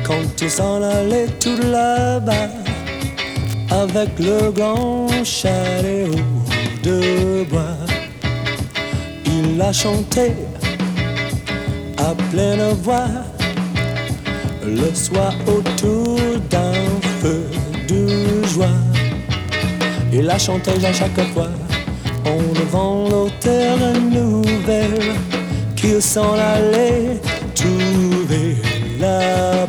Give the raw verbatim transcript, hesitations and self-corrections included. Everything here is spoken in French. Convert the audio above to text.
quand il s'en allait tout là-bas, avec le grand chariot de bois, il a chanté à pleine voix le soir autour d'un feu de joie. Il a chanté à chaque fois en devant l'hôtel nouvelle qu'il s'en allait trouver là-bas.